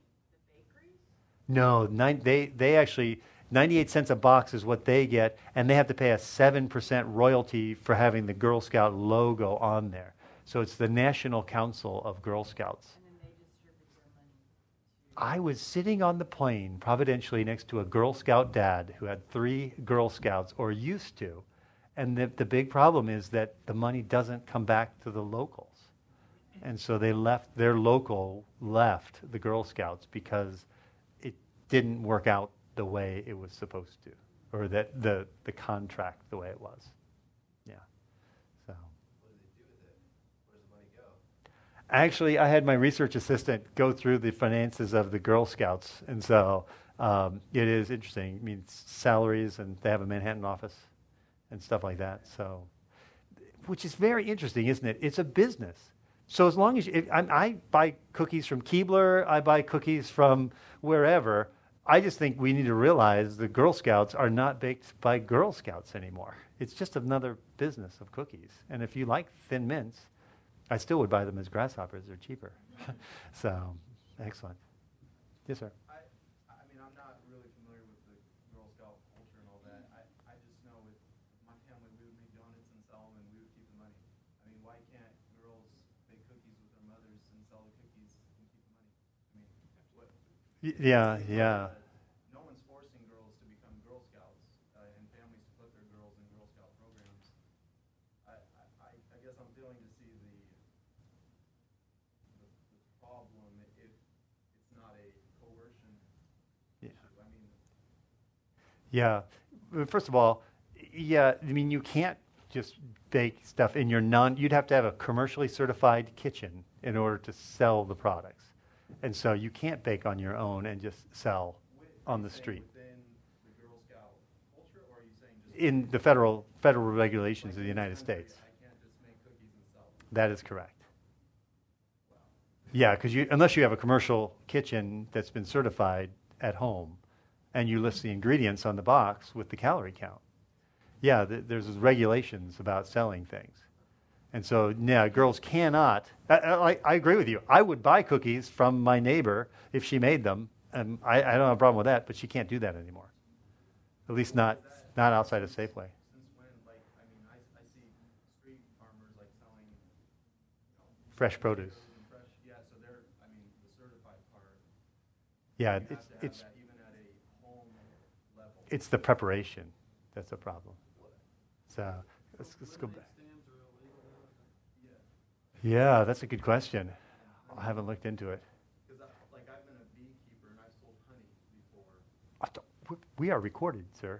The bakeries? No, they actually 98 cents a box is what they get, and they have to pay a 7% royalty for having the Girl Scout logo on there. So it's the National Council of Girl Scouts. And then they distribute their money. I was sitting on the plane providentially next to a Girl Scout dad who had 3 Girl Scouts, or used to, and the big problem is that the money doesn't come back to the locals. And so their local left the Girl Scouts because it didn't work out the way it was supposed to, or that the contract the way it was. Yeah. So. What do they do with it? Where does the money go? Actually, I had my research assistant go through the finances of the Girl Scouts, and so it is interesting. I mean, salaries, and they have a Manhattan office and stuff like that. So, which is very interesting, isn't it? It's a business. So as long as I buy cookies from Keebler, I buy cookies from wherever. I just think we need to realize the Girl Scouts are not baked by Girl Scouts anymore. It's just another business of cookies. And if you like Thin Mints, I still would buy them as grasshoppers. They're cheaper. So, excellent. Yes, sir. I mean, I'm not really familiar with the Girl Scout culture and all that. I just know with my family, we would make donuts and sell them, and we would keep the money. I mean, why can't girls bake cookies with their mothers and sell the cookies and keep the money? I mean, what? Yeah. No one's forcing girls to become Girl Scouts and families to put their girls in Girl Scout programs. I guess I'm failing to see the problem if it's not a coercion issue. I mean, Yeah. First of all, yeah, I mean, you can't just bake stuff in your you'd have to have a commercially certified kitchen in order to sell the products. And so you can't bake on your own and just sell on the street. within the Girl Scout culture, or are you saying just In the federal regulations of the United States. I can't just make cookies and sell them? That is correct. Yeah, because unless you have a commercial kitchen that's been certified at home, and you list the ingredients on the box with the calorie count. Yeah, there's regulations about selling things. And so, yeah, girls cannot. I agree with you. I would buy cookies from my neighbor if she made them, and I don't have a problem with that, but she can't do that anymore. At least not outside of Safeway. Since when, like, I mean, I see street farmers, like, selling, Fresh produce. and fresh, yeah, so they're, I mean, the certified part, Yeah, you have to have it's that even at a home level. it's the preparation that's a problem. So let's go back. Yeah, that's a good question. I haven't looked into it. Because, like, I've been a beekeeper and I've sold honey before. We are recorded, sir.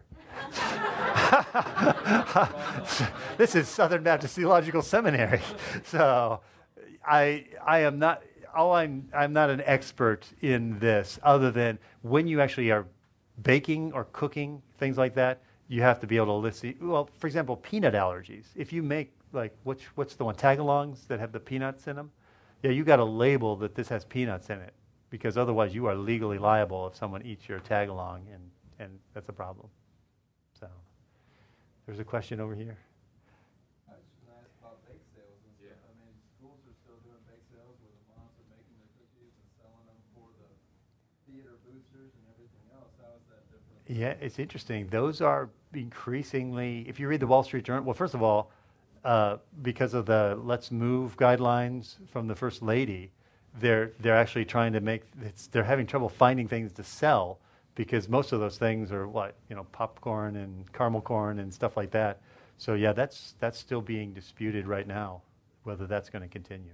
This is Southern Baptist Theological Seminary. So I am not, I'm not an expert in this, other than when you actually are baking or cooking, things like that, you have to be able to list well, for example, peanut allergies. If you make, like, what's the one, tagalongs that have the peanuts in them? Yeah, you got to label that this has peanuts in it, because otherwise you are legally liable if someone eats your tagalong, and that's a problem. So, There's a question over here. I was just gonna ask about bake sales and stuff. I mean, schools are still doing bake sales where the moms are making their cookies and selling them for the theater boosters and everything else. How is that different? Yeah, it's interesting. Those are increasingly, if you read the Wall Street Journal, well, first of all, because of the Let's Move guidelines from the First Lady, they're actually trying to they're having trouble finding things to sell because most of those things are popcorn and caramel corn and stuff like that. So yeah, that's still being disputed right now, whether that's going to continue.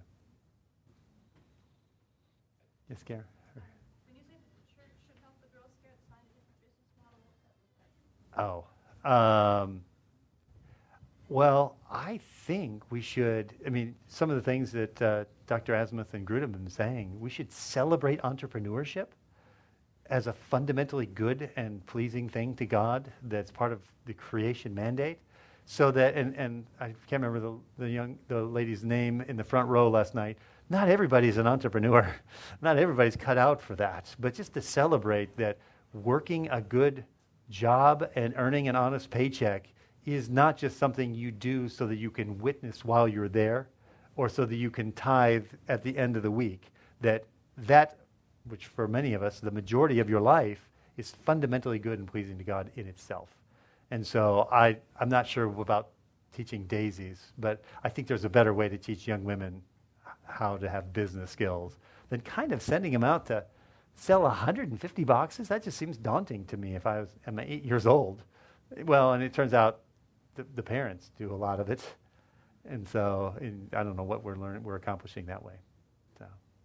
Yes, Karen? When you say that the church should help the Girl Scouts find a different business model, what that look like? Well, I think we should, some of the things that Dr. Azimuth and Grudem have been saying, we should celebrate entrepreneurship as a fundamentally good and pleasing thing to God that's part of the creation mandate. So that, and I can't remember the lady's name in the front row last night, not everybody's an entrepreneur. Not everybody's cut out for that. But just to celebrate that working a good job and earning an honest paycheck is not just something you do so that you can witness while you're there or so that you can tithe at the end of the week. That, which for many of us, the majority of your life, is fundamentally good and pleasing to God in itself. And so I'm not sure about teaching daisies, but I think there's a better way to teach young women how to have business skills than kind of sending them out to sell 150 boxes. That just seems daunting to me if I'm 8 years old. Well, and it turns out the parents do a lot of it. And so I don't know what we're accomplishing that way. So,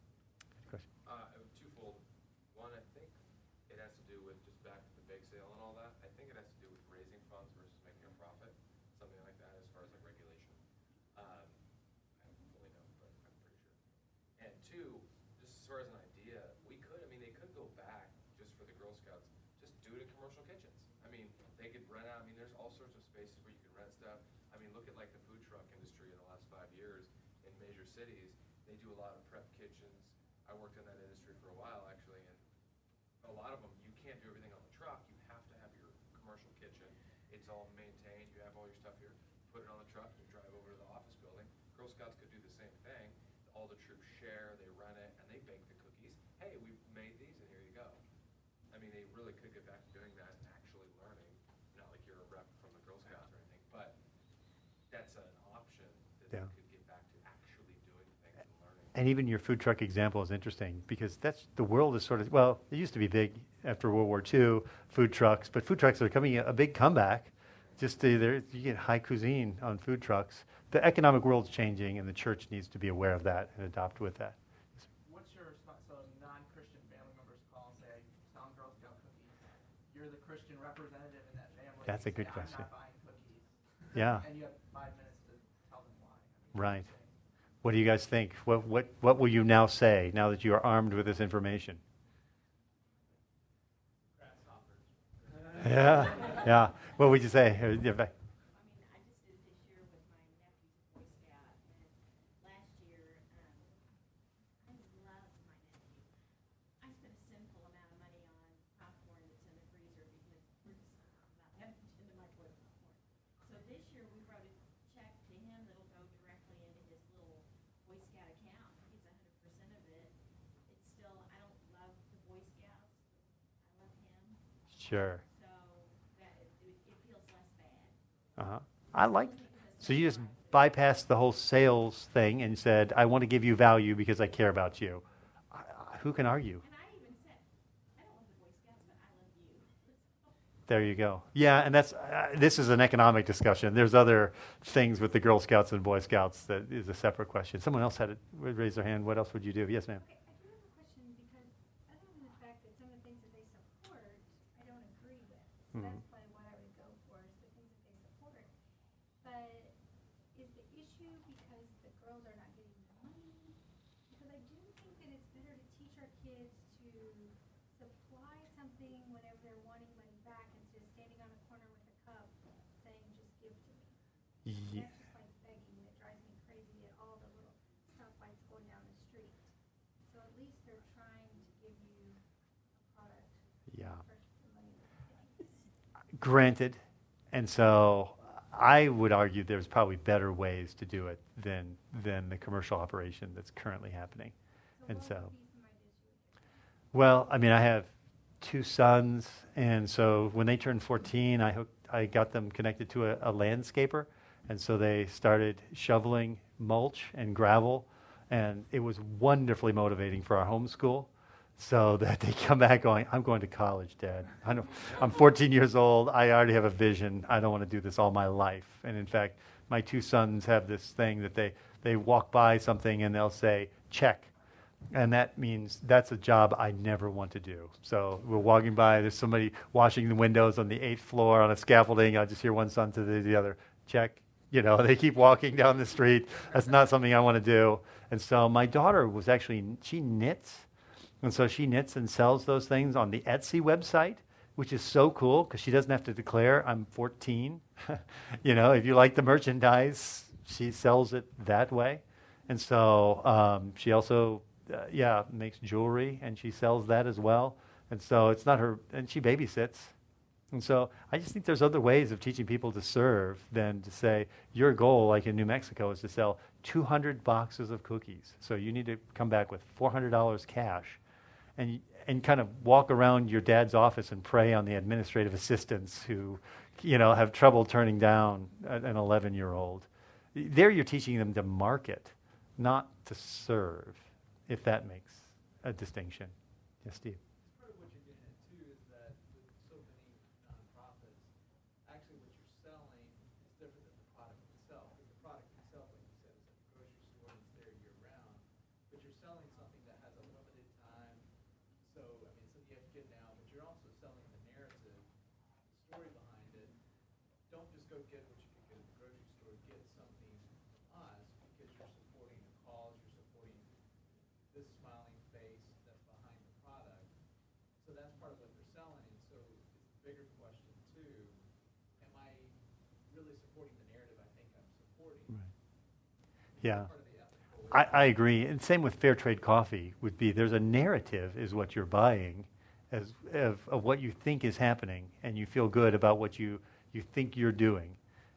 good question. Twofold. One, I think it has to do with just back to the bake sale and all that. I think it has to do with raising funds versus making a profit, something like that as far as like regulation. I don't fully know, but I'm pretty sure. And two, just as far as an idea, they could go back just for the Girl Scouts, just do it in commercial kitchens. They could rent out, there's all sorts of spaces where you can rent stuff. Look at like the food truck industry in the last 5 years in major cities. They do a lot of prep kitchens. I worked in that industry for a while actually, and a lot of them, you can't do everything on the truck. You have to have your commercial kitchen. It's all maintained. You have all your stuff here. Put it on the truck and you drive over to the office building. Girl Scouts could do the same thing. All the troops share, they rent it, and they bake the cookies. Hey, we've made these and here you go. They really could get back to doing that and actually learning. Not like you're a rep from the Girl Scouts or anything, but that's an option that they could get back to actually doing things and learning. And even your food truck example is interesting because the world is sort of, well, it used to be big after World War II, food trucks, but food trucks are coming a big comeback. You get high cuisine on food trucks. The economic world's changing and the church needs to be aware of that and adopt with that. What's your response? So non-Christian family members call and say, "Selling Girl Scout cookies." You're the Christian representative in that family. That's a good say, question. I'm not buying cookies. Yeah. And you have 5 minutes to tell them why. Right. What do you guys think? What will you now say now that you are armed with this information? Grasshoppers. Yeah. Yeah. What would you say? I just did this year with my nephew's Boy Scout, and last year, I love my nephew. I spent a sinful amount of money on popcorn that's in the freezer because we're just not having in the microwave popcorn. So this year we wrote a check to him that'll go directly into his little Boy Scout account. He gets 100% of it. It's still, I don't love the Boy Scouts. I love him. Sure. So that it feels less bad. I like. So you just bypassed the whole sales thing and said, "I want to give you value because I care about you." Who can argue? And I even said, I don't love the Boy Scouts, but I love you. There you go. Yeah, and this is an economic discussion. There's other things with the Girl Scouts and Boy Scouts that is a separate question. Someone else raise their hand. What else would you do? Yes, ma'am. Okay, I do have a question because other than the fact that some of the things that they support, I don't agree with. So that's probably what I would go for, is the things that they support. But is the issue because the girls are not getting the money? Because I do think that it's better to teach our kids to supply something whenever they're wanting money back instead of standing on a corner with a cup saying, just give to me. Ye- That's just like begging that drives me crazy at all the little stoplights going down the street. So at least they're trying to give you a product Yeah. for the money that you're getting. Granted. And so I would argue there's probably better ways to do it than the commercial operation that's currently happening. And so, well, I mean, I have 2 sons, and so when they turned 14, I got them connected to a landscaper, and so they started shoveling mulch and gravel, and it was wonderfully motivating for our homeschool. So that they come back going, I'm going to college, Dad. I'm 14 years old. I already have a vision. I don't want to do this all my life. And in fact, my 2 sons have this thing that they walk by something and they'll say, check. And that means that's a job I never want to do. So we're walking by, there's somebody washing the windows on the 8th floor on a scaffolding. I just hear one son to the other, check. You know, they keep walking down the street. That's not something I want to do. And so my daughter was actually, she knits. And so she knits and sells those things on the Etsy website, which is so cool because she doesn't have to declare I'm 14. You know, if you like the merchandise, she sells it that way. And so she also, makes jewelry and she sells that as well. And so it's not her, and she babysits. And so I just think there's other ways of teaching people to serve than to say, your goal, like in New Mexico, is to sell 200 boxes of cookies. So you need to come back with $400 cash. And kind of walk around your dad's office and prey on the administrative assistants who, you know, have trouble turning down an 11-year-old. There you're teaching them to market, not to serve, if that makes a distinction. Yes, Steve? Part of what you're getting at, too, is that with so many nonprofits, actually what you're selling is different than the product itself. Because the product itself, like you said, is at the grocery store and it's there year-round. But you're selling something that has a limited time. So, I mean, so you have to get now, but you're also selling the narrative, the story behind it. Don't just go get what you can get at the grocery store. Get something from us because you're supporting a cause, you're supporting this smiling face that's behind the product. So that's part of what they're selling. And so it's a bigger question, too. Am I really supporting the narrative I think I'm supporting? Right. Yeah. Part of the ethical. I agree. And same with fair trade coffee would be there's a narrative is what you're buying of what you think is happening, and you feel good about what you think you're doing.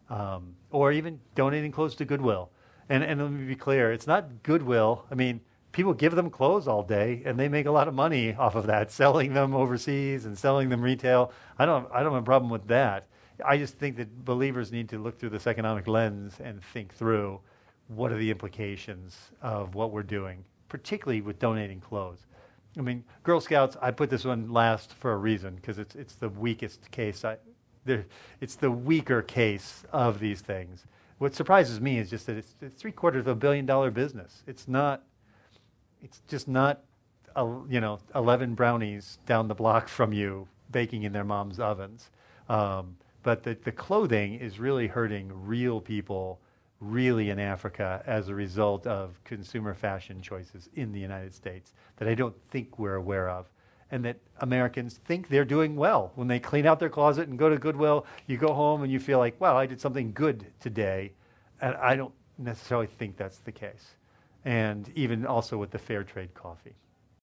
Or even donating clothes to Goodwill. And let me be clear, it's not Goodwill. I mean, people give them clothes all day, and they make a lot of money off of that, selling them overseas and selling them retail. I don't have a problem with that. I just think that believers need to look through this economic lens and think through what are the implications of what we're doing, particularly with donating clothes. I mean, Girl Scouts, I put this one last for a reason, because it's the weakest case. It's the weaker case of these things. What surprises me is just that it's $750 million business. It's just not 11 brownies down the block from you baking in their mom's ovens. But the clothing is really hurting real people, really in Africa, as a result of consumer fashion choices in the United States that I don't think we're aware of. And that Americans think they're doing well. When they clean out their closet and go to Goodwill, you go home and you feel like, wow, I did something good today. And I don't necessarily think that's the case. And even also with the fair trade coffee.